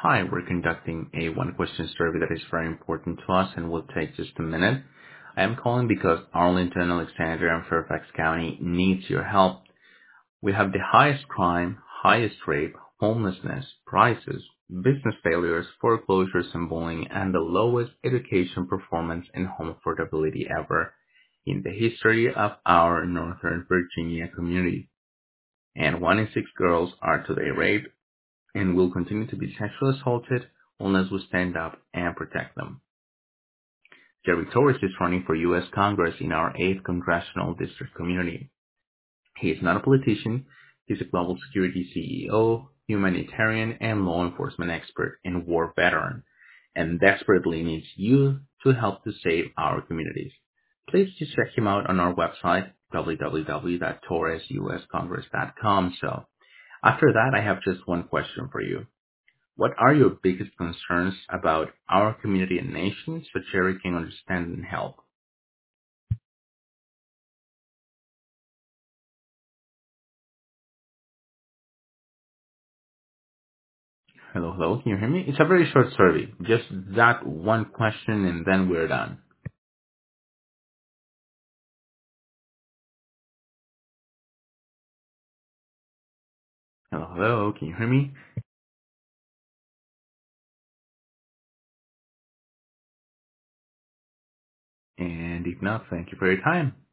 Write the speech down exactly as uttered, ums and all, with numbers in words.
Hi, we're conducting a one-question survey that is very important to us and will take just a minute. I am calling because Arlington, Alexandria, and Fairfax County needs your help. We have the highest crime, highest rape, homelessness, prices, business failures, foreclosures, and bullying, and the lowest education performance and home affordability ever in the history of our Northern Virginia community. And one in six girls are today raped and will continue to be sexually assaulted unless we stand up and protect them. Jerry Torres is running for U S Congress in our eighth Congressional District community. He is not a politician. He's a global security C E O, humanitarian, and law enforcement expert and war veteran, and desperately needs you to help to save our communities. Please just check him out on our website, w w w dot torres u s congress dot com. So after that, I have just one question for you. What are your biggest concerns about our community and nation so Jerry can understand and help? Hello, hello, can you hear me? It's a very short survey. Just that one question and then we're done. Hello, hello, can you hear me? And if not, thank you for your time.